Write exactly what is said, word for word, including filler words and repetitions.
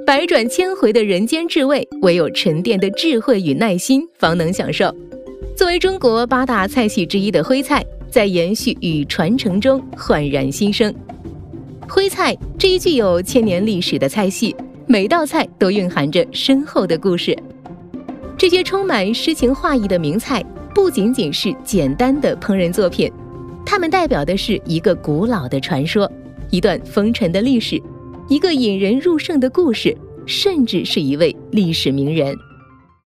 百转千回的人间至味，唯有沉淀的智慧与耐心方能享受。作为中国八大菜系之一的徽菜，在延续与传承中焕然新生。徽菜这一具有千年历史的菜系，每道菜都蕴含着深厚的故事。这些充满诗情画意的名菜，不仅仅是简单的烹饪作品，它们代表的是一个古老的传说，一段风尘的历史，一个引人入胜的故事，甚至是一位历史名人。